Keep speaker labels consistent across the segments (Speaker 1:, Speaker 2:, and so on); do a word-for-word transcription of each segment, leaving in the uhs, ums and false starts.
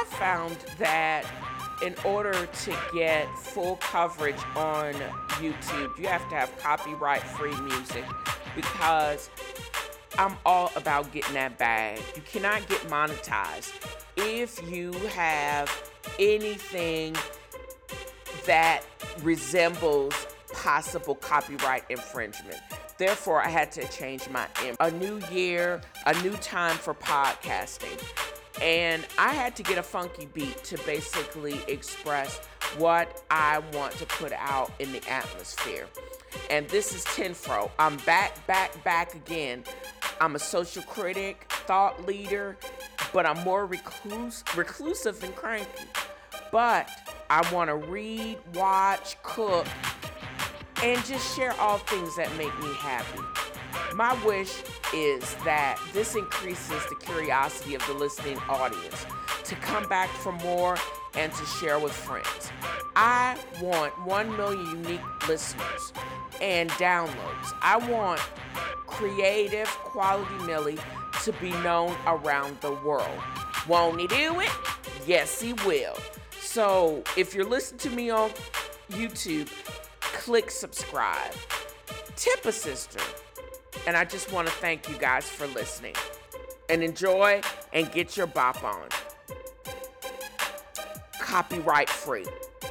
Speaker 1: have found that in order to get full coverage on YouTube, you have to have copyright-free music because I'm all about getting that bag. You cannot get monetized if you have anything that resembles possible copyright infringement. Therefore, I had to change my image. A new year, a new time for podcasting. And I had to get a funky beat to basically express what I want to put out in the atmosphere. And this is Tenfro. I'm back, back, back again. I'm a social critic, thought leader, but I'm more recluse, reclusive and cranky. But I want to read, watch, cook, and just share all things that make me happy. My wish is that this increases the curiosity of the listening audience to come back for more and to share with friends. I want one million unique listeners and downloads. I want Creative Quality Millie to be known around the world. Won't he do it? Yes, he will. So if you're listening to me on YouTube, click subscribe. Tip a sister. And I just want to thank you guys for listening. And enjoy and get your bop on. Copyright free.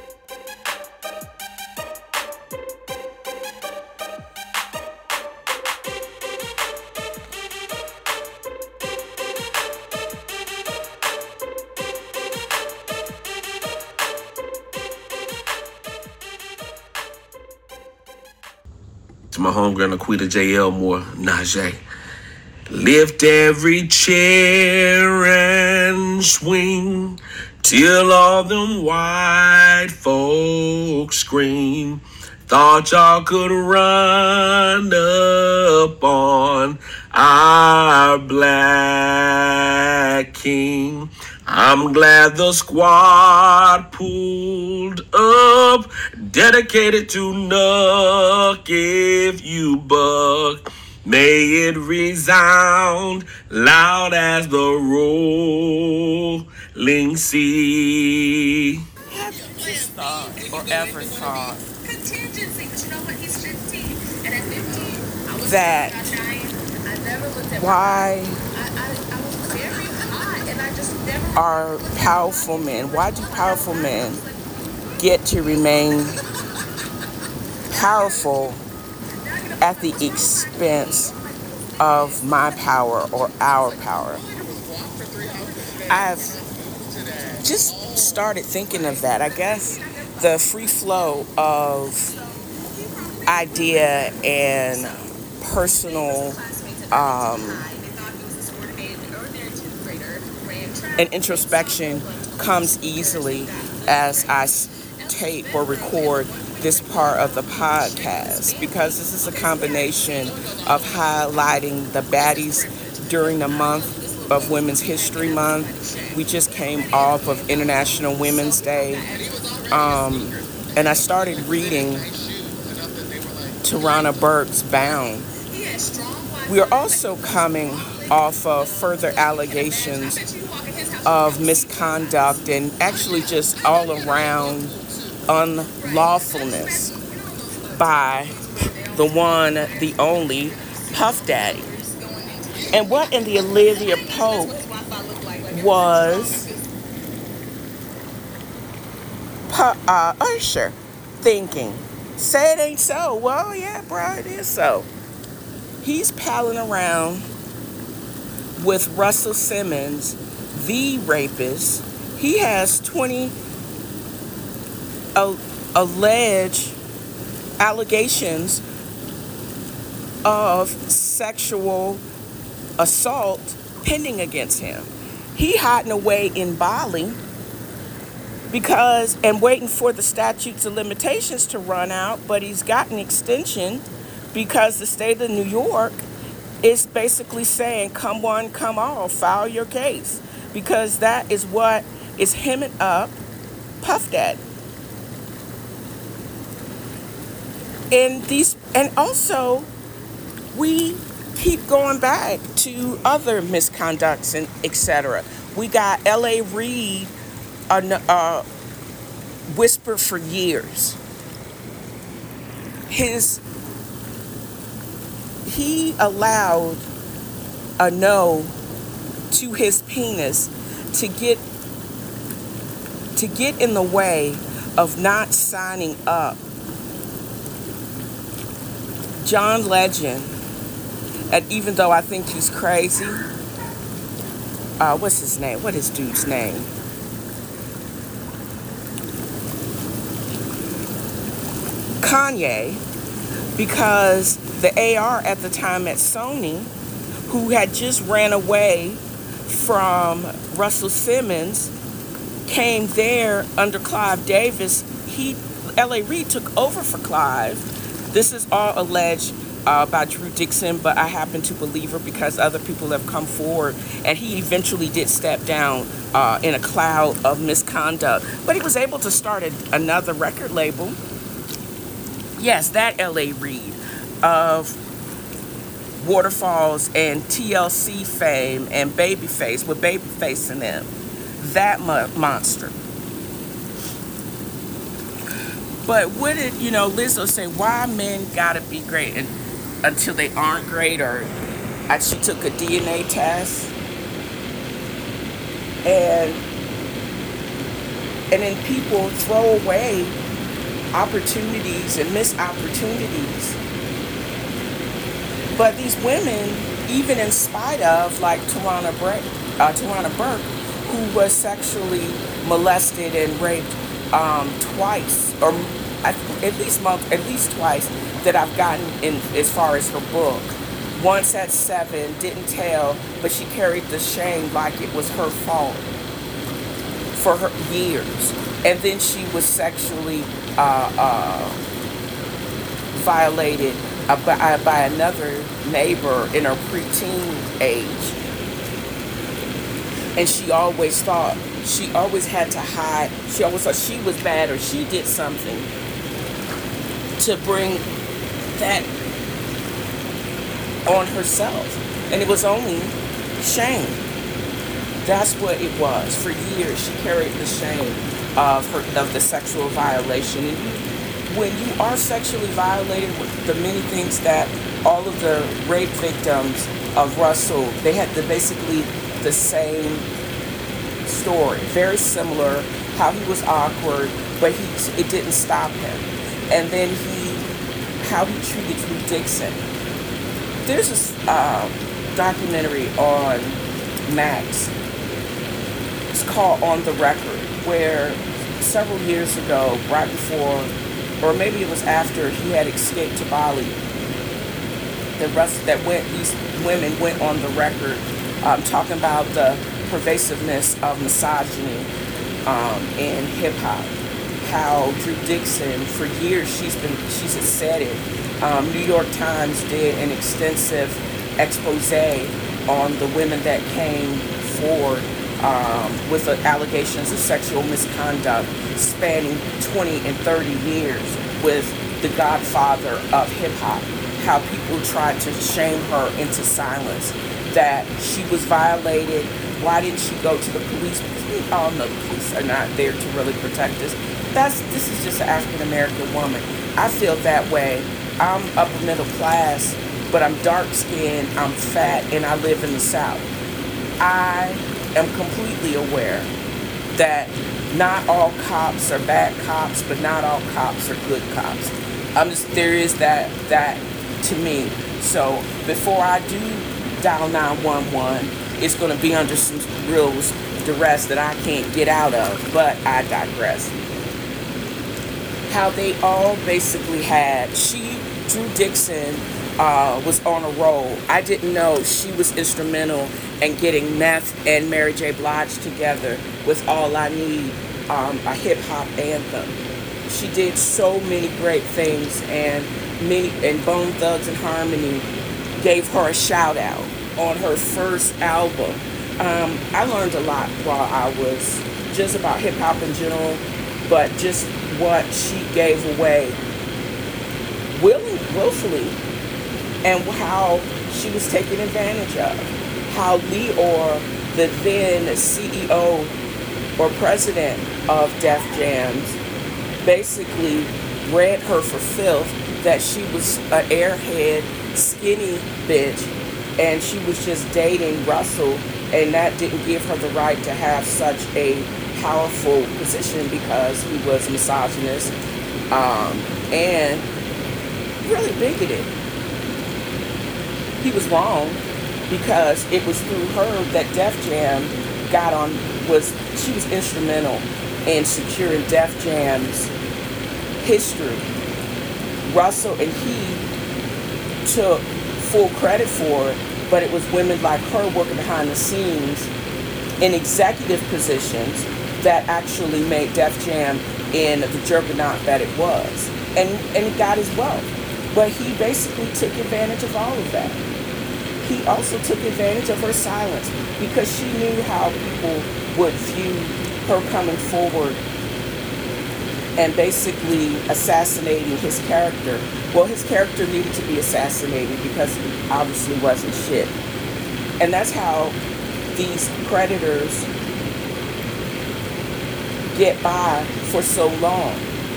Speaker 2: To my homegirl Naquita J. Elmore, Najee. Lift every chair and swing till all them white folks scream. Thought y'all could run up on our black king. I'm glad the squad pulled up, dedicated to Nuck if you buck. May it resound loud as the rolling sea.
Speaker 1: Have you just thought or ever thought that why are powerful men, why do powerful men get to remain powerful at the expense of my power or our power? I've just started thinking of that. I guess the free flow of idea and personal um, and introspection comes easily as I tape or record this part of the podcast, because this is a combination of highlighting the baddies during the month of Women's History Month. We just came off of International Women's Day, um, and I started reading Tarana Burke's Bound. We are also coming off of further allegations of misconduct and actually just all around unlawfulness by the one, the only Puff Daddy. And what in the Olivia Pope was uh, Usher thinking? Say it ain't so. Well, yeah, bro, it is so. He's palling around with Russell Simmons, the rapist. He has twenty uh, alleged allegations of sexual assault pending against him. He hiding away in Bali because and waiting for the statutes of limitations to run out, but he's got an extension because the state of New York is basically saying, come one, come all, file your case, because that is what is hemming up Puff Daddy. And these, and also we keep going back to other misconducts and et cetera. We got L A. Reid uh, uh, whispered for years. His he allowed a no to his penis to get to get in the way of not signing up John Legend. And even though I think he's crazy, uh, what's his name? What is dude's name? Kanye, because the A R at the time at Sony, who had just ran away from Russell Simmons, came there under Clive Davis. He, L A. Reid took over for Clive. This is all alleged uh, by Drew Dixon, but I happen to believe her because other people have come forward, and he eventually did step down uh, in a cloud of misconduct. But he was able to start a, another record label. Yes, that L A. Reid of Waterfalls and T L C fame and Babyface, with Babyface in them. That mo- monster. But what did, you know, Lizzo say, why men gotta be great and, until they aren't great, or uh, she took a D N A test and and then people throw away opportunities and miss opportunities. But these women, even in spite of, like Tarana Burke, uh, Tarana Burke, who was sexually molested and raped um, twice, or at, at least month, at least twice, that I've gotten in as far as her book. Once at seven, didn't tell, but she carried the shame like it was her fault for her years. And then she was sexually uh, uh, violated uh, by, by another neighbor in her preteen age. And she always thought, she always had to hide. She always thought she was bad or she did something to bring that on herself. And it was only shame. That's what it was. For years, she carried the shame of her of the sexual violation. And you, when you are sexually violated with the many things that all of the rape victims of Russell, they had the, basically the same story, very similar. How he was awkward, but he it didn't stop him. And then he, how he treated Drew Dixon. There's this uh, documentary on Max. It's called On the Record, where several years ago, right before, or maybe it was after he had escaped to Bali, the rest that went, these women went on the record um, talking about the pervasiveness of misogyny um, in hip hop. How Drew Dixon, for years, she's been, she's said it. Um, New York Times did an extensive expose on the women that came forward um, with uh, allegations of sexual misconduct spanning twenty and thirty years with the godfather of hip hop. How people tried to shame her into silence, that she was violated. Why didn't she go to the police? Because we all know the police are not there to really protect us. That's this is just an African American woman. I feel that way. I'm upper middle class, but I'm dark skinned, I'm fat, and I live in the South. I am completely aware that not all cops are bad cops, but not all cops are good cops. I'm just there is that that to me. So before I do dial nine one one, it's going to be under some real duress that I can't get out of. But I digress. How they all basically had, she, Drew Dixon, uh, was on a roll. I didn't know she was instrumental in getting Meth and Mary J. Blige together with All I Need, um, a hip hop anthem. She did so many great things, and many, and Bone Thugs and Harmony gave her a shout out on her first album. Um, I learned a lot while I was just about hip hop in general, but just what she gave away willing, willfully, and how she was taken advantage of. How Leor, the then C E O or president of Def Jams basically read her for filth that she was an airhead, skinny bitch, and she was just dating Russell, and that didn't give her the right to have such a powerful position because he was misogynist um, and really bigoted. He was wrong because it was through her that Def Jam got on, was, she was instrumental in securing Def Jam's history. Russell and he took full credit for it, but it was women like her working behind the scenes in executive positions that actually made Def Jam in the juggernaut that it was. And, and it got his wealth. But he basically took advantage of all of that. He also took advantage of her silence because she knew how people would view her coming forward and basically assassinating his character. Well, his character needed to be assassinated because he obviously wasn't shit. And that's how these predators get by for so long.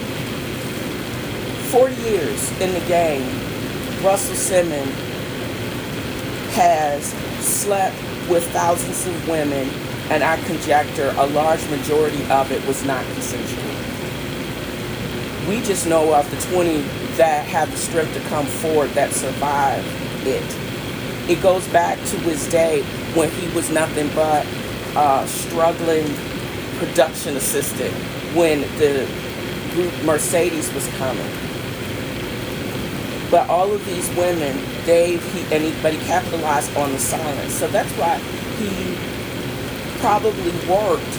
Speaker 1: forty years in the game, Russell Simmons has slept with thousands of women, and I conjecture a large majority of it was not consensual. We just know of the twenty that have the strength to come forward that survived it. It goes back to his day when he was nothing but a struggling production assistant when the group Mercedes was coming. But all of these women, they, he, and he, but he capitalized on the silence. So that's why he probably worked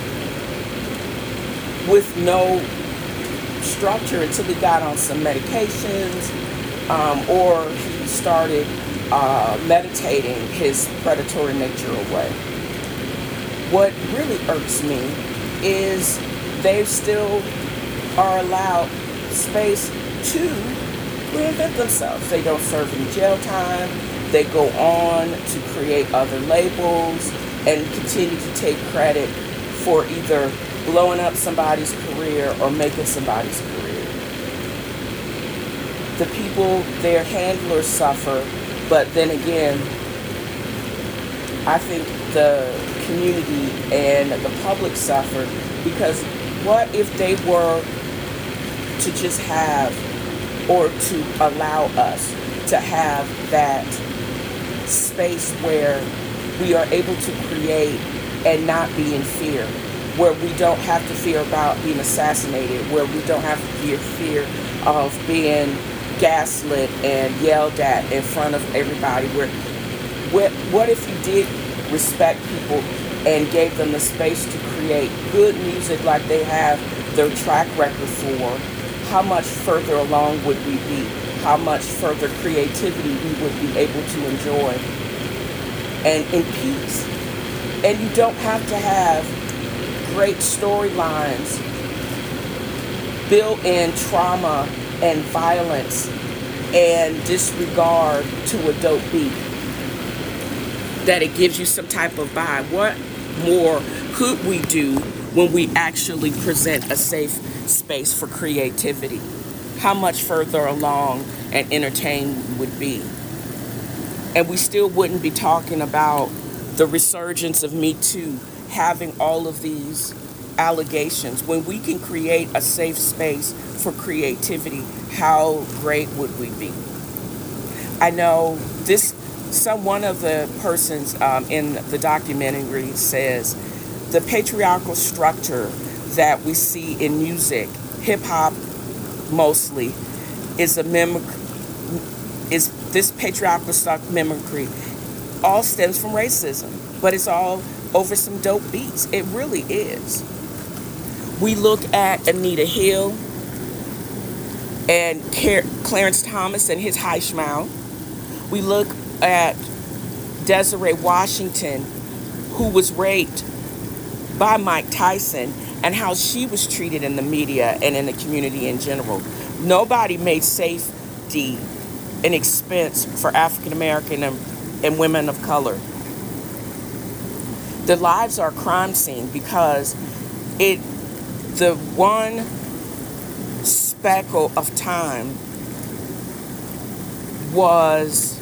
Speaker 1: with no structure until he got on some medications, um, or he started uh, meditating his predatory nature away. What really irks me is they still are allowed space to reinvent themselves. They don't serve any jail time. They go on to create other labels and continue to take credit for either blowing up somebody's career or making somebody's career. The people, their handlers suffer, but then again, I think the community and the public suffer because what if they were to just have, or to allow us to have that space where we are able to create and not be in fear, where we don't have to fear about being assassinated, where we don't have to fear fear of being gaslit and yelled at in front of everybody. Where, what, what if you did respect people and gave them the space to create good music like they have their track record for? How much further along would we be? How much further creativity we would be able to enjoy and in peace? And you don't have to have great storylines, built-in trauma and violence and disregard to a dope beat, that it gives you some type of vibe. What more could we do when we actually present a safe space for creativity? How much further along and entertained we would be? And we still wouldn't be talking about the resurgence of Me Too, having all of these allegations. When we can create a safe space for creativity, how great would we be? I know this, some one of the persons um, in the documentary says the patriarchal structure that we see in music, hip hop mostly, is a mimic, is this patriarchal stock mimicry all stems from racism, but it's all over some dope beats. It really is. We look at Anita Hill and Car- Clarence Thomas and his high schmau. We look at Desiree Washington, who was raped by Mike Tyson, and how she was treated in the media and in the community in general. Nobody made safety an expense for African American and, and women of color. Their lives are a crime scene because it the one speckle of time was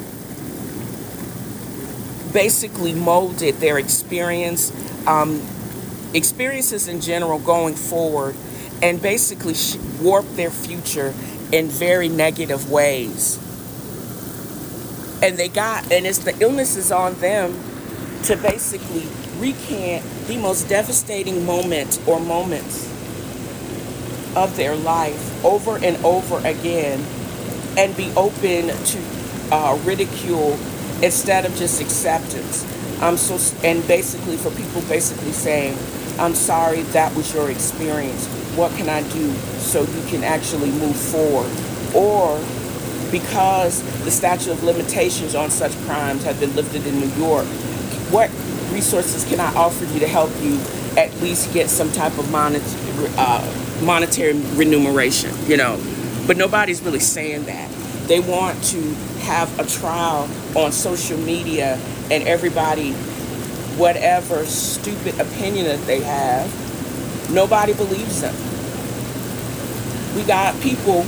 Speaker 1: basically molded their experience, um, experiences in general going forward, and basically sh- warped their future in very negative ways. And they got, and it's the illness is on them to basically recant the most devastating moment or moments of their life over and over again, and be open to uh, ridicule instead of just acceptance. Um, so, and basically for people basically saying, I'm sorry, that was your experience. What can I do so you can actually move forward? Or because the statute of limitations on such crimes have been lifted in New York, what resources can I offer you to help you at least get some type of monetary, uh, monetary remuneration, you know? But nobody's really saying that. They want to have a trial on social media, and everybody, whatever stupid opinion that they have, nobody believes them. We got people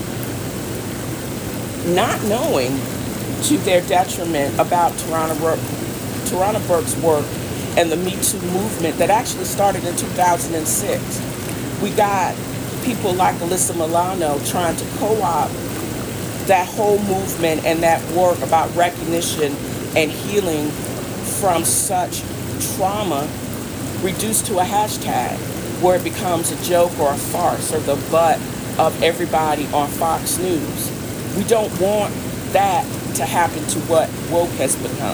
Speaker 1: not knowing to their detriment about Tarana Burke, Tarana Burke's work and the Me Too movement that actually started in two thousand six. We got people like Alyssa Milano trying to co-opt that whole movement and that work about recognition and healing from such trauma, reduced to a hashtag where it becomes a joke or a farce or the butt of everybody on Fox News. We don't want that to happen to what woke has become,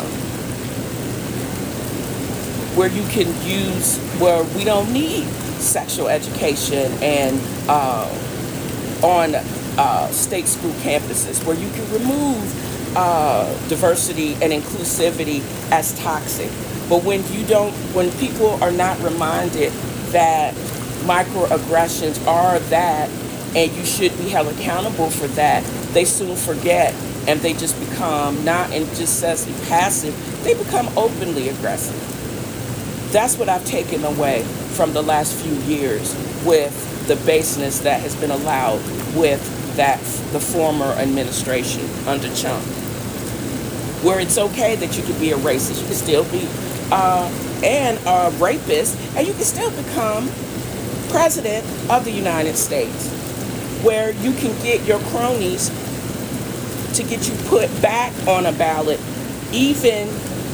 Speaker 1: where you can use, where we don't need sexual education and uh, on uh, state school campuses, where you can remove uh, diversity and inclusivity as toxic. But when you don't, when people are not reminded that microaggressions are that, and you should be held accountable for that, they soon forget, and they just become not and just says passive, they become openly aggressive. That's what I've taken away from the last few years with the baseness that has been allowed with that the former administration under Trump, where it's okay that you can be a racist, you can still be uh, and a rapist, and you can still become president of the United States, where you can get your cronies to get you put back on a ballot, even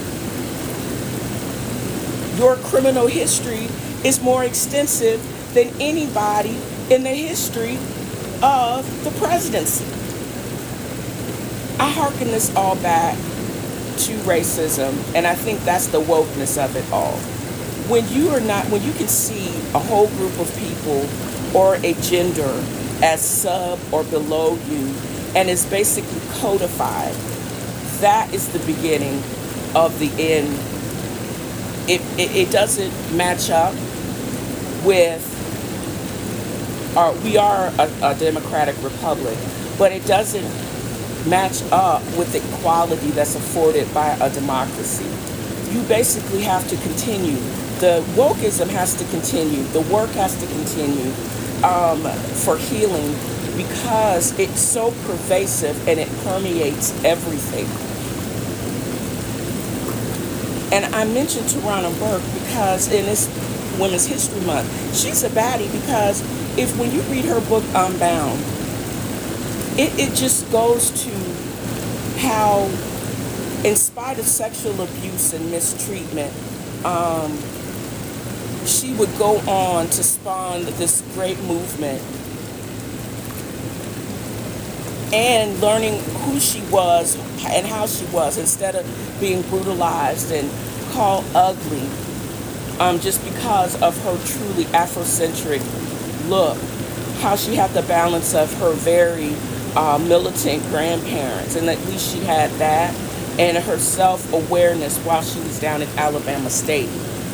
Speaker 1: your criminal history is more extensive than anybody in the history of the presidency. I hearken this all back to racism, and I think that's the wokeness of it all. When you are not, when you can see a whole group of people or a gender as sub or below you, and it's basically codified, that is the beginning of the end. It, it, it doesn't match up with, our, we are a, a democratic republic, but it doesn't match up with the equality that's afforded by a democracy. You basically have to continue. The wokeism has to continue. The work has to continue um, for healing, because it's so pervasive and it permeates everything. And I mentioned Tarana Burke because in this Women's History Month, she's a baddie, because if when you read her book Unbound, it, it just goes to how, in spite of sexual abuse and mistreatment, um, she would go on to spawn this great movement, and learning who she was and how she was, instead of being brutalized and called ugly, um, just because of her truly Afrocentric look. How she had the balance of her very uh, militant grandparents, and at least she had that, and her self-awareness while she was down at Alabama State.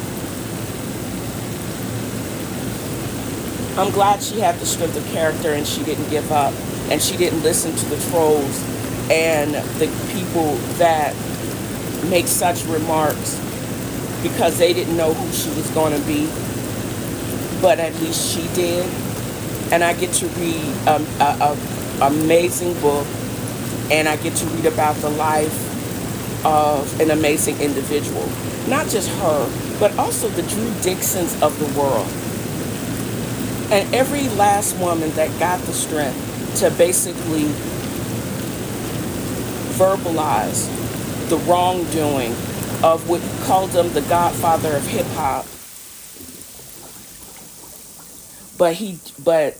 Speaker 1: I'm glad she had the strength of character and she didn't give up, and she didn't listen to the trolls and the people that make such remarks because they didn't know who she was going to be. but at least she did. And I get to read um, a, a amazing book, and I get to read about the life of an amazing individual. Not just her, but also the Drew Dixons of the world. And every last woman that got the strength to basically verbalize the wrongdoing of what called him the godfather of hip hop. But he, but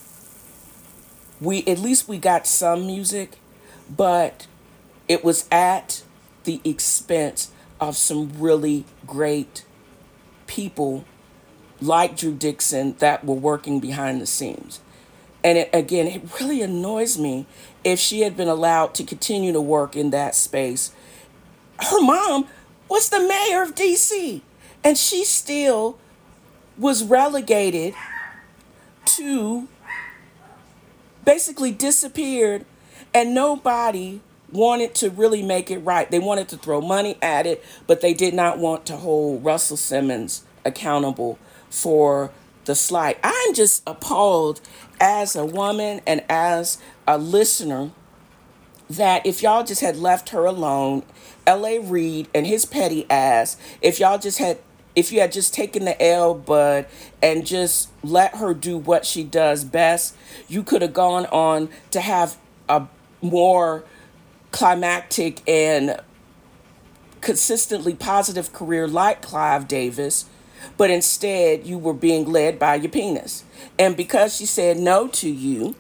Speaker 1: we, at least we got some music, but it was at the expense of some really great people like Drew Dixon that were working behind the scenes. And it, again, it really annoys me if she had been allowed to continue to work in that space. Her mom was the mayor of D C, and she still was relegated to basically disappeared, and nobody wanted to really make it right. They wanted to throw money at it, but they did not want to hold Russell Simmons accountable for the slight. I'm just appalled as a woman and as a listener that if y'all just had left her alone, L A. Reid and his petty ass, if y'all just had if you had just taken the L, bud, and just let her do what she does best, you could have gone on to have a more climactic and consistently positive career like Clive Davis, but instead you were being led by your penis. And because she said no to you,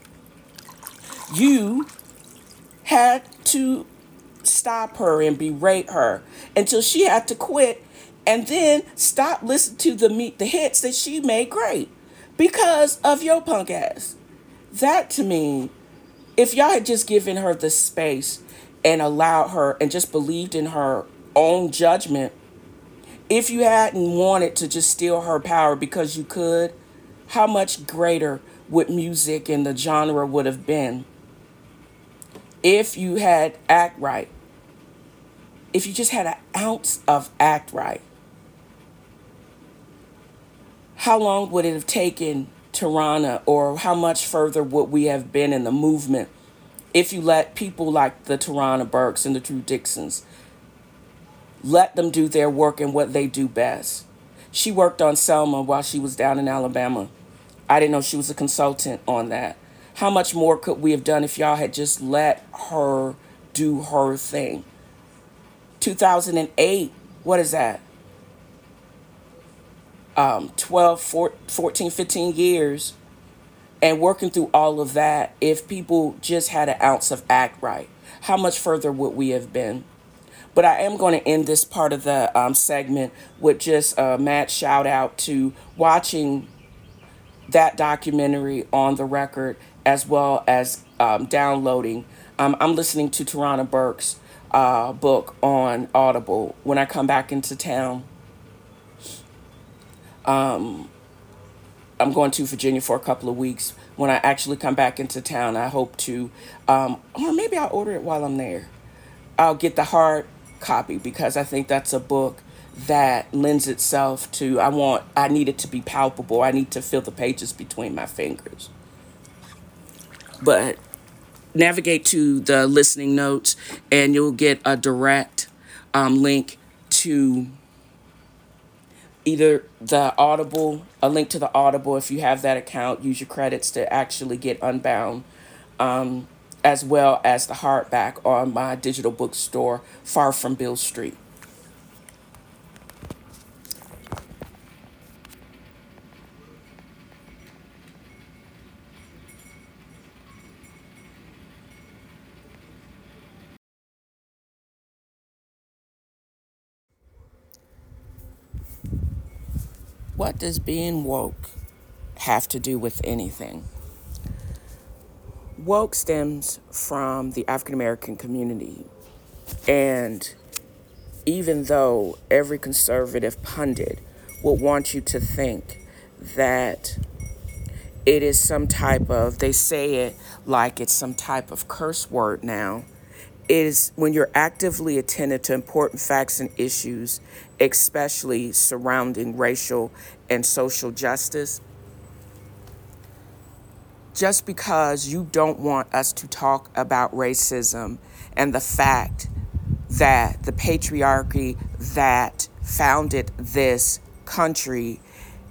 Speaker 1: you had to stop her and berate her until she had to quit and then stop listening to the meet the hits that she made great because of your punk ass. That to me, if y'all had just given her the space and allowed her and just believed in her own judgment, if you hadn't wanted to just steal her power because you could, how much greater would music and the genre would have been if you had act right? If you just had an ounce of act right, how long would it have taken Tarana, or how much further would we have been in the movement if you let people like the Tarana Burks and the Drew Dixons, let them do their work and what they do best? She worked on Selma while she was down in Alabama. I didn't know she was a consultant on that. How much more could we have done if y'all had just let her do her thing? two thousand eight, what is that? Um, twelve, fourteen, fifteen years, and working through all of that, if people just had an ounce of act right, how much further would we have been? But I am going to end this part of the um, segment with just a mad shout out to watching that documentary on the record, as well as um, downloading. Um, I'm listening to Tarana Burke's uh, book on Audible when I come back into town. Um, I'm going to Virginia for a couple of weeks. When I actually come back into town, I hope to, um, or maybe I'll order it while I'm there. I'll get the hard copy because I think that's a book that lends itself to, I want, I need it to be palpable. I need to feel the pages between my fingers. But navigate to the listening notes and you'll get a direct um, link to either the Audible, a link to the Audible. If you have that account, use your credits to actually get Unbound, um, as well as the hardback on my digital bookstore, Far From Beale Street. What does being woke have to do with anything? Woke stems from the African American community. And even though every conservative pundit will want you to think that it is some type of, they say it like it's some type of curse word now, is when you're actively attentive to important facts and issues, especially surrounding racial and social justice. Just because you don't want us to talk about racism and the fact that the patriarchy that founded this country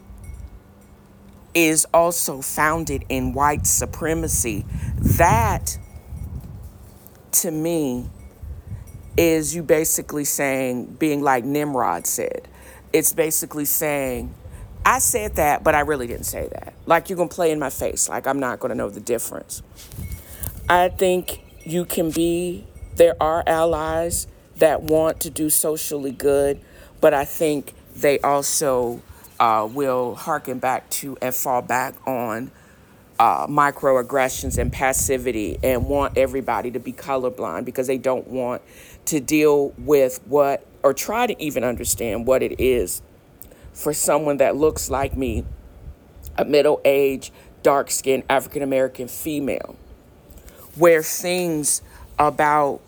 Speaker 1: is also founded in white supremacy, that to me is you basically saying, being like Nimrod said. It's basically saying, I said that, but I really didn't say that. Like, you're going to play in my face. Like, I'm not going to know the difference. I think you can be, there are allies that want to do socially good, but I think they also uh, will hearken back to and fall back on uh, microaggressions and passivity and want everybody to be colorblind because they don't want to deal with what, or try to even understand what it is for someone that looks like me, a middle-aged, dark-skinned African-American female, where things about,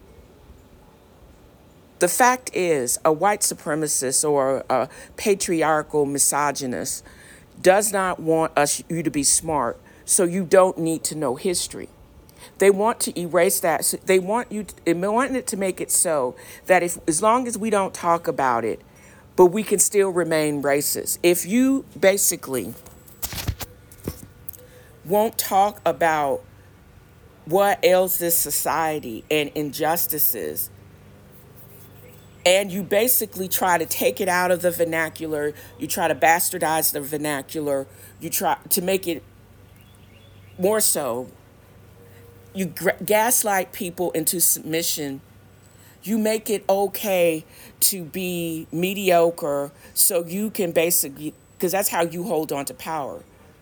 Speaker 1: the fact is, a white supremacist or a patriarchal misogynist does not want us, you to be smart, so you don't need to know history. They want to erase that. So they want you, to, they want it to make it so that if, as long as we don't talk about it, but we can still remain racist. If you basically won't talk about what ails this society and injustices, and you basically try to take it out of the vernacular, you try to bastardize the vernacular, you try to make it more so, you gaslight people into submission, you make it okay to be mediocre so you can basically, because that's how you hold on to power.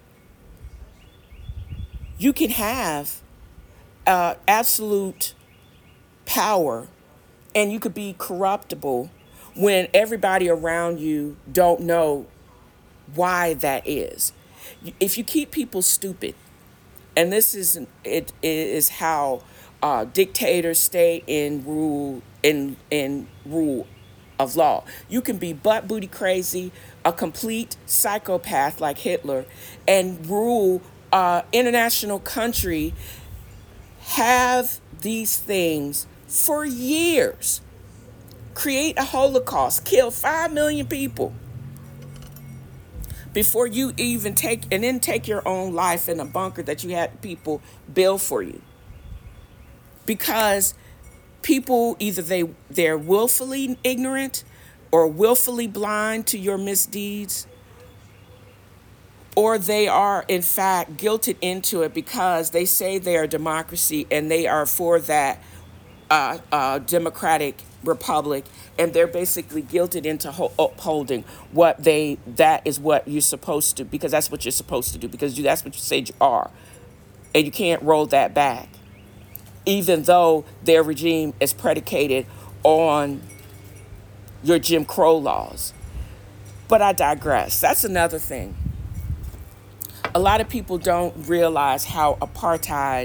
Speaker 1: You can have uh, absolute power and you could be corruptible when everybody around you don't know why that is. If you keep people stupid, and this is it is how uh, dictators stay in rule in in rule of law. You can be butt booty crazy, a complete psychopath like Hitler, and rule uh, international country, have these things for years, create a Holocaust, kill five million people before you even take, and then take your own life in a bunker that you had people build for you. Because people, either they, they're willfully ignorant or willfully blind to your misdeeds, or they are, in fact, guilted into it because they say they are a democracy and they are for that uh, uh, democratic republic, and they're basically guilted into ho- upholding what they, that is what you're supposed to, because that's what you're supposed to do, because you, that's what you said you are. And you can't roll that back, even though their regime is predicated on your Jim Crow laws. But I digress. That's another thing. A lot of people don't realize how apartheid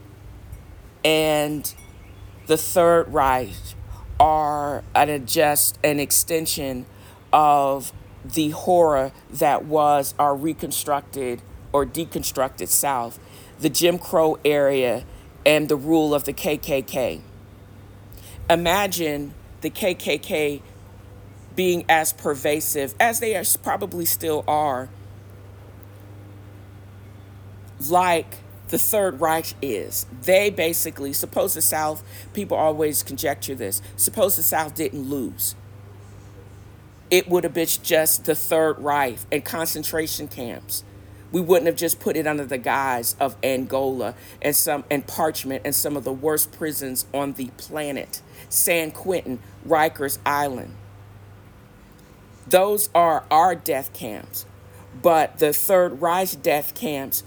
Speaker 1: and the Third Reich are an, just an extension of the horror that was our reconstructed or deconstructed South, the Jim Crow area, and the rule of the K K K. Imagine the K K K being as pervasive as they are, probably still are, like the Third Reich is. They basically, suppose the South, people always conjecture this, suppose the South didn't lose. It would have been just the Third Reich and concentration camps. We wouldn't have just put it under the guise of Angola and some and Parchment and some of the worst prisons on the planet. San Quentin, Rikers Island. Those are our death camps. But the Third Reich death camps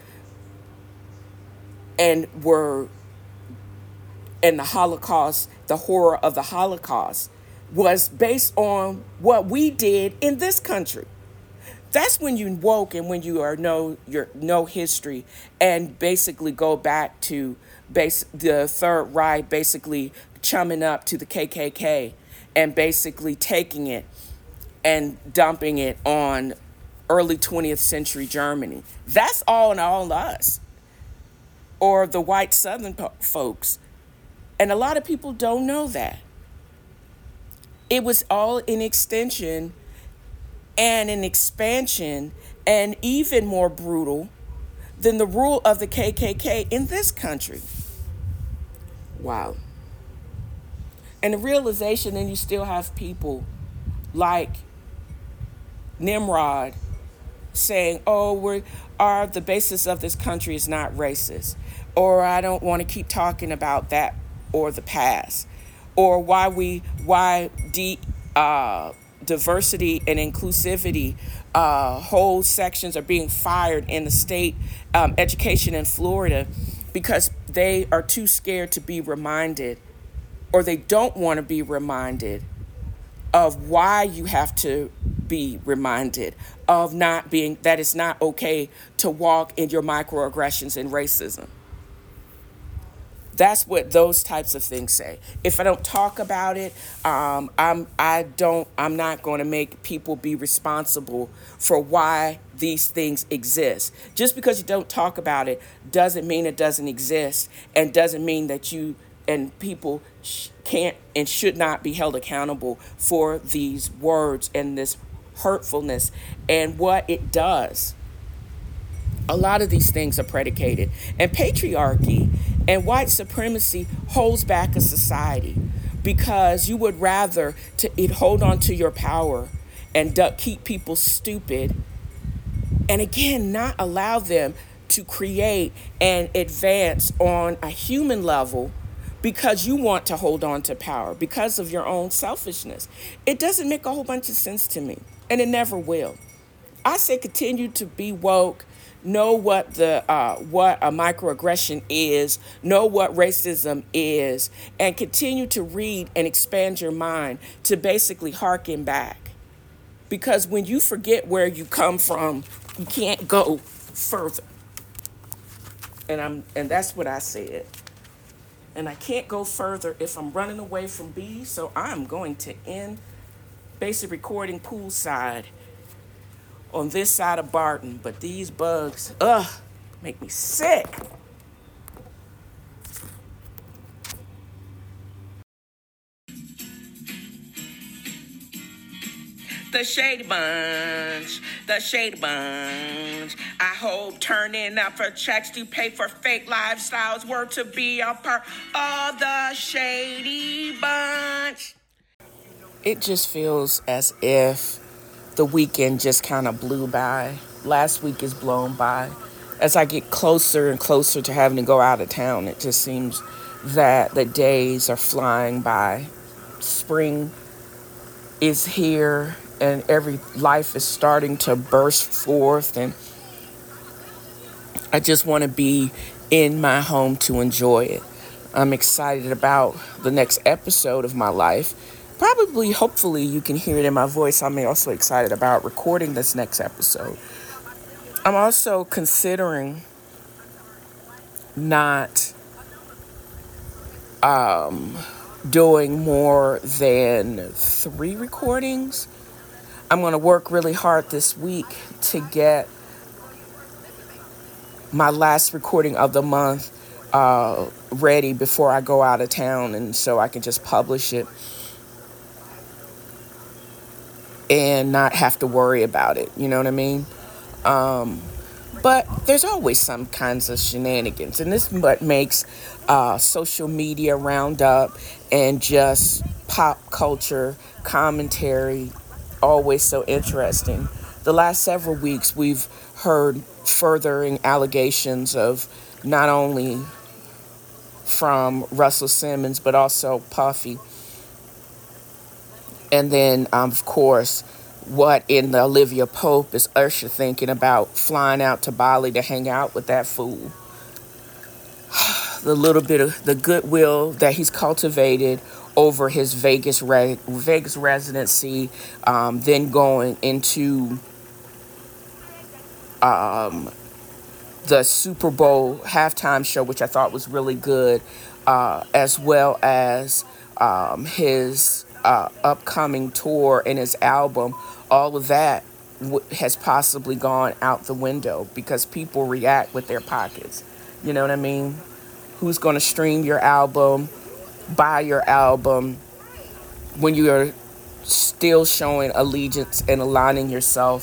Speaker 1: and were, and the Holocaust, the horror of the Holocaust was based on what we did in this country. That's when you woke and when you are know your know history and basically go back to base the Third Reich basically chumming up to the K K K and basically taking it and dumping it on early twentieth century Germany. That's all in all us or the white Southern po- folks. And a lot of people don't know that. It was all an extension and an expansion and even more brutal than the rule of the K K K in this country. Wow. And the realization, and you still have people like Nimrod saying, oh, we're, are the basis of this country is not racist. Or I don't want to keep talking about that or the past. Or why we, why de, uh, diversity and inclusivity, uh, whole sections are being fired in the state um, education in Florida because they are too scared to be reminded, or they don't want to be reminded of why you have to be reminded of not being, that it's not okay to walk in your microaggressions and racism. That's what those types of things say. If I don't talk about it, um, I'm I don't I'm not going to make people be responsible for why these things exist. Just because you don't talk about it doesn't mean it doesn't exist, and doesn't mean that you and people sh- can't and should not be held accountable for these words and this hurtfulness and what it does. A lot of these things are predicated. And patriarchy and white supremacy holds back a society because you would rather to it hold on to your power and du- keep people stupid, and again, not allow them to create and advance on a human level because you want to hold on to power because of your own selfishness. It doesn't make a whole bunch of sense to me, and it never will. I say continue to be woke, know what the uh, what a microaggression is, know what racism is, and continue to read and expand your mind to basically harken back. Because when you forget where you come from, you can't go further. And I'm and that's what I said. And I can't go further if I'm running away from bees, so I'm going to end basic recording poolside on this side of Barton, but these bugs, ugh, make me sick. The Shady Bunch, the Shady Bunch. I hope turning up for checks to pay for fake lifestyles were to be a part of the Shady Bunch. It just feels as if the weekend just kind of blew by. Last week is blown by. As I get closer and closer to having to go out of town, it just seems that the days are flying by. Spring is here and every life is starting to burst forth, and I just want to be in my home to enjoy it. I'm excited about the next episode of my life. Probably, hopefully, you can hear it in my voice. I'm also excited about recording this next episode. I'm also considering not um, doing more than three recordings. I'm going to work really hard this week to get my last recording of the month uh, ready before I go out of town, and so I can just publish it and not have to worry about it. You know what I mean? Um, but there's always some kinds of shenanigans, and this is what makes uh, social media roundup and just pop culture commentary always so interesting. The last several weeks, we've heard furthering allegations of not only from Russell Simmons, but also Puffy. And then, um, of course, what in the Olivia Pope is Usher thinking about flying out to Bali to hang out with that fool. The little bit of the goodwill that he's cultivated over his Vegas re- Vegas residency, um, then going into the Super Bowl halftime show, which I thought was really good, uh, as well as um, his uh, upcoming tour and his album. All of that w- has possibly gone out the window because people react with their pockets. You know what I mean? Who's going to stream your album, buy your album when you are still showing allegiance and aligning yourself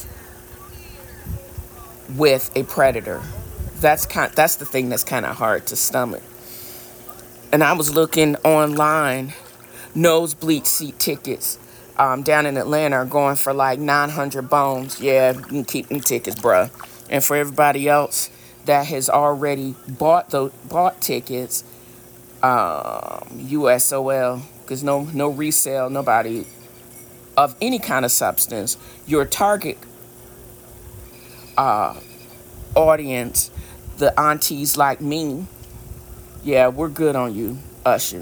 Speaker 1: with a predator? That's kind. That's the thing that's kind of hard to stomach. And I was looking online, nosebleed seat tickets um, down in Atlanta are going for like nine hundred bones. Yeah, you can keep them tickets, bruh. And for everybody else that has already bought the bought tickets, um, U S O L, because no no resale, nobody of any kind of substance. Your target audience, the aunties like me, yeah, we're good on you, Usher.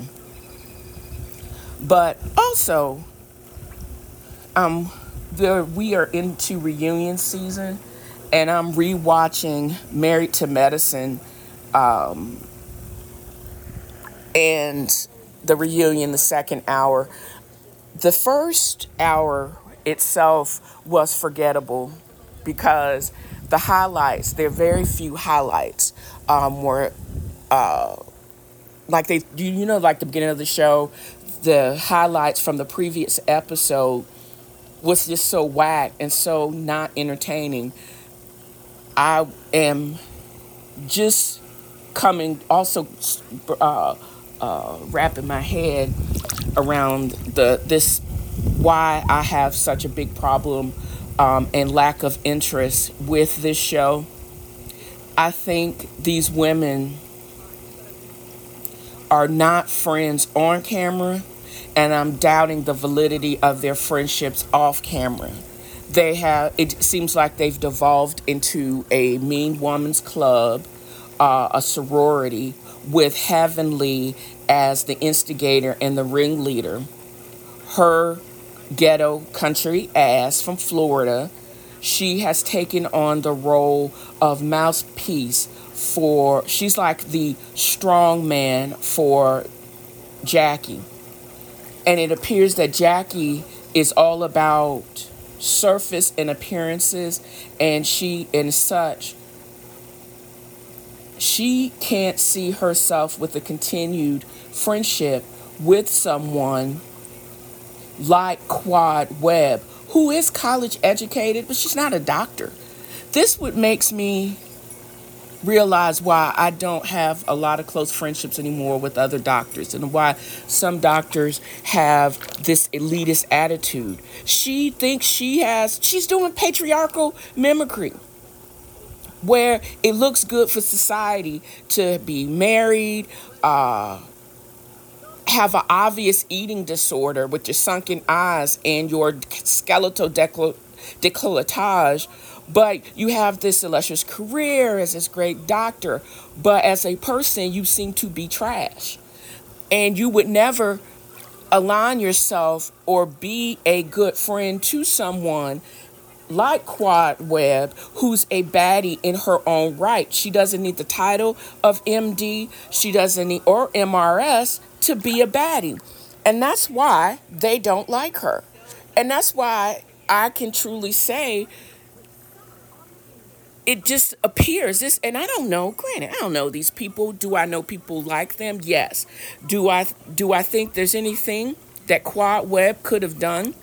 Speaker 1: But also, um, there we are into reunion season, and I'm rewatching Married to Medicine, um, and the reunion, the second hour. The first hour itself was forgettable because the highlights, there are very few highlights, um, were like they, you you know, like the beginning of the show, the highlights from the previous episode was just so whack and so not entertaining. I am just coming, also uh, uh, wrapping my head around the this why I have such a big problem um, and lack of interest with this show. I think these women are not friends on camera, and I'm doubting the validity of their friendships off camera. They have, it seems like they've devolved into a mean woman's club, uh, a sorority, with Heavenly as the instigator and the ringleader. Her ghetto country ass from Florida, she has taken on the role of mouthpiece for, she's like the strong man for Jackie. And it appears that Jackie is all about surface and appearances, and she, and such, she can't see herself with a continued friendship with someone like Quad Webb, who is college educated, but she's not a doctor. This what makes me realize why I don't have a lot of close friendships anymore with other doctors, and why some doctors have this elitist attitude. She thinks she has, she's doing patriarchal mimicry, where it looks good for society to be married, uh, have an obvious eating disorder with your sunken eyes and your skeletal decol- decolletage, but you have this illustrious career as this great doctor, but as a person, you seem to be trash. And you would never align yourself or be a good friend to someone like Quad Webb, who's a baddie in her own right. She doesn't need the title of M D, she doesn't need, or M R S, to be a baddie. And that's why they don't like her. And that's why I can truly say it just appears this, and I don't know, granted, I don't know these people. Do I know people like them? Yes. Do I do I think there's anything that Quad Webb could have done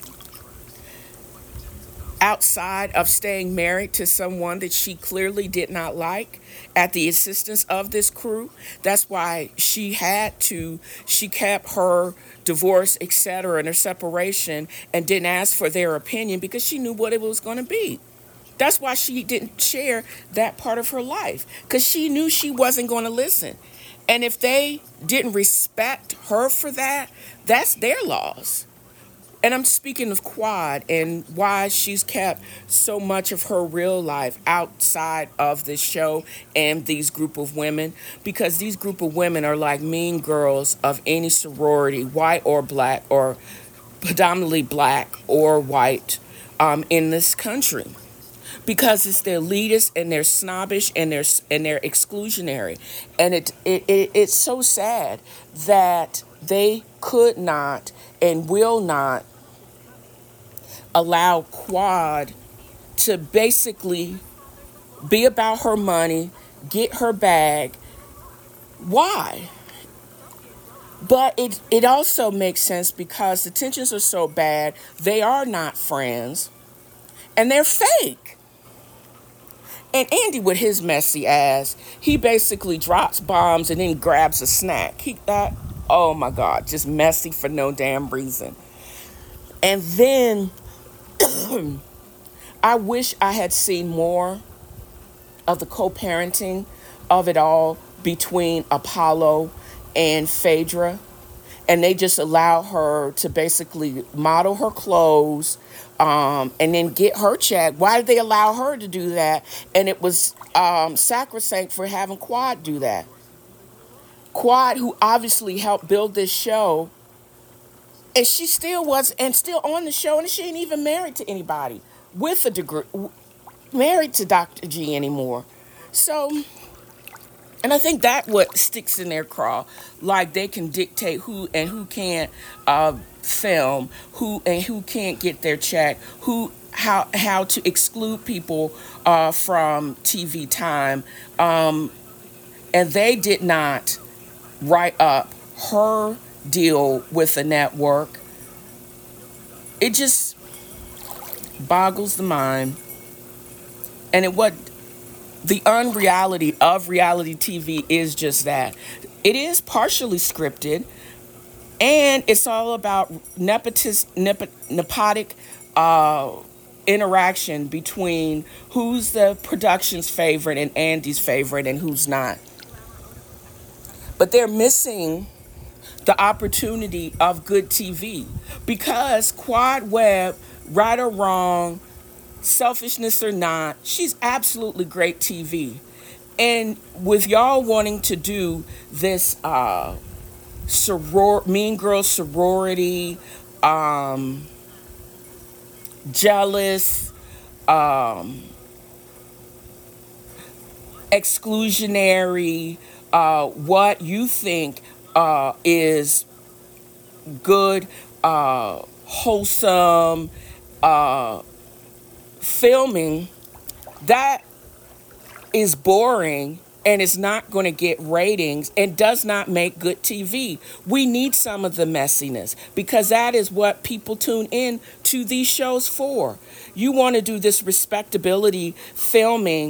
Speaker 1: outside of staying married to someone that she clearly did not like at the insistence of this crew? That's why she had to, she kept her divorce, et cetera, and her separation, and didn't ask for their opinion because she knew what it was going to be. That's why she didn't share that part of her life, because she knew she wasn't going to listen. And if they didn't respect her for that, that's their loss. And I'm speaking of Quad and why she's kept so much of her real life outside of this show and these group of women, because these group of women are like mean girls of any sorority, white or black, or predominantly black or white, um, in this country. because it's they're elitist and they're snobbish and they're and they're exclusionary, and it, it, it it's so sad that they could not and will not allow Quad to basically be about her money, get her bag. Why? But it it also makes sense because the tensions are so bad. They are not friends, and they're fake. And Andy, with his messy ass, he basically drops bombs and then grabs a snack. He that oh my God, just messy for no damn reason. And then I wish I had seen more of the co-parenting of it all between Apollo and Phaedra, and they just allow her to basically model her clothes, um, and then get her check. Why did they allow her to do that? And it was um, sacrosanct for having Quad do that. Quad, who obviously helped build this show, and she still was, and still on the show, and she ain't even married to anybody with a degree, married to Doctor G anymore. So, and I think that what sticks in their craw, like they can dictate who and who can't uh, film, who and who can't get their check, who how how to exclude people uh, from T V time, um, and they did not write up her deal with the network. It just boggles the mind, and it what. The unreality of reality T V is just that. It is partially scripted, and it's all about nepotis, nep, nepotic uh, interaction between who's the production's favorite and Andy's favorite and who's not. But they're missing the opportunity of good T V because Quad Webb, right or wrong, selfishness or not, she's absolutely great T V. And with y'all wanting to do this uh, soror- Mean Girls sorority, um, jealous, um, exclusionary, uh, what you think uh, is good, uh, wholesome uh, filming, that is boring and it's not going to get ratings and does not make good T V. We need some of the messiness because that is what people tune in to these shows for. You want to do this respectability filming.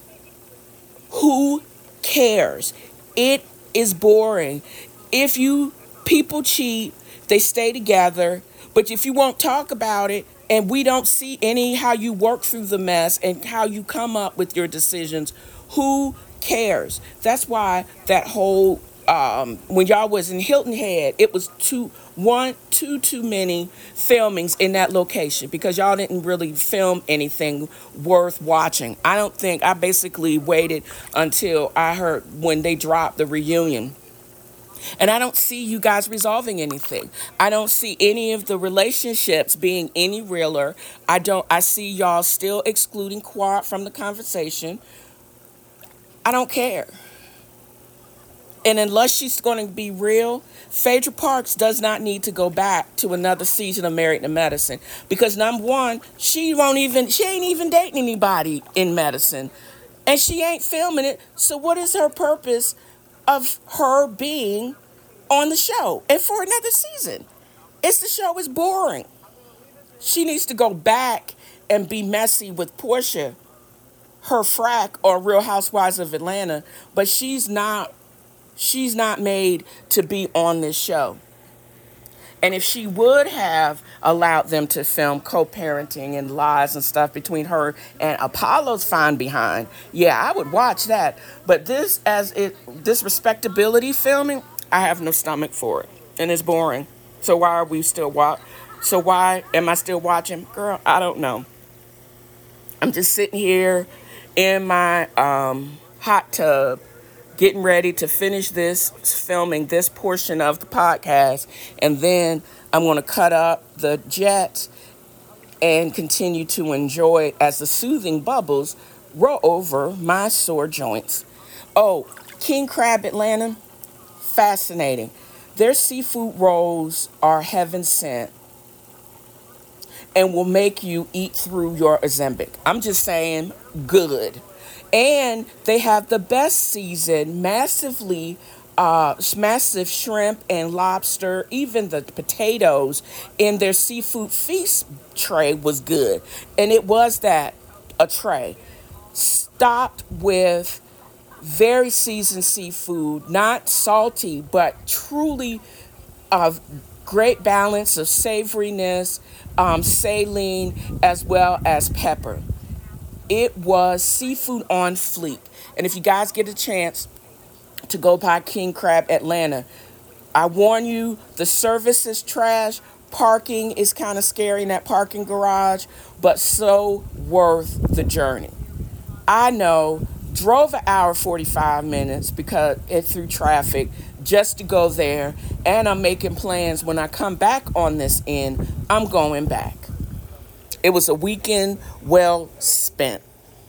Speaker 1: Who cares? It is boring. If you people cheat, they stay together, but if you won't talk about it and we don't see any how you work through the mess and how you come up with your decisions, who cares? That's why that whole um, when y'all was in Hilton Head, it was two, one, two too many filmings in that location because y'all didn't really film anything worth watching. I don't think I basically waited until I heard when they dropped the reunion. And I don't see you guys resolving anything. I don't see any of the relationships being any realer. I don't. I see y'all still excluding Quad from the conversation. I don't care. And unless she's going to be real, Phaedra Parks does not need to go back to another season of Married to Medicine because number one, she won't even. She ain't even dating anybody in medicine, and she ain't filming it. So what is her purpose of her being on the show and for another season? It's the show is boring. She needs to go back and be messy with Portia, her frack, or Real Housewives of Atlanta, but she's not she's not made to be on this show. And if she would have allowed them to film co-parenting and lies and stuff between her and Apollo's fine behind, yeah, I would watch that. But this as it this respectability filming, I have no stomach for it. And it's boring. So why are we still watch so why am I still watching? Girl, I don't know. I'm just sitting here in my um, hot tub getting ready to finish this filming this portion of the podcast, and then I'm going to cut up the jet and continue to enjoy as the soothing bubbles roll over my sore joints. Oh, King Crab Atlanta, fascinating. Their seafood rolls are heaven sent and will make you eat through your Ozempic. I'm just saying, good. And they have the best seasoned, massively uh, massive shrimp and lobster. Even the potatoes in their seafood feast tray was good. And it was that, a tray. Stocked with very seasoned seafood, not salty, but truly of great balance of savoriness, um, saline, as well as pepper. It was seafood on fleek. And if you guys get a chance to go by King Crab Atlanta, I warn you, the service is trash. Parking is kind of scary in that parking garage, but so worth the journey. I know, drove an hour forty-five minutes because it through traffic just to go there, and I'm making plans when I come back on this end, I'm going back. It was a weekend well spent.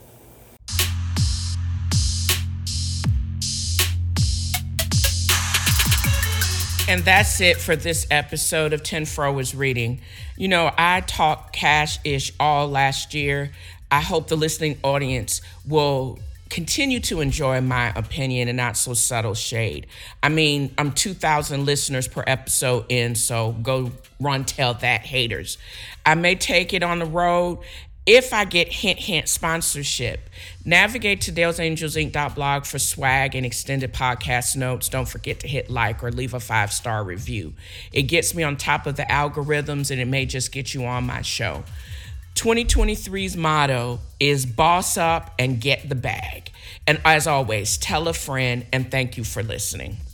Speaker 1: And that's it for this episode of Ten Fro is Reading. You know, I talked cash-ish all last year. I hope the listening audience will continue to enjoy my opinion and not so subtle shade. I mean, I'm two thousand listeners per episode in, so go run tell that, haters. I may take it on the road if I get hint, hint sponsorship. Navigate to dales angels inc dot blog for swag and extended podcast notes. Don't forget to hit like or leave a five-star review. It gets me on top of the algorithms, and it may just get you on my show. twenty twenty-three's motto is boss up and get the bag. And as always, tell a friend, and thank you for listening.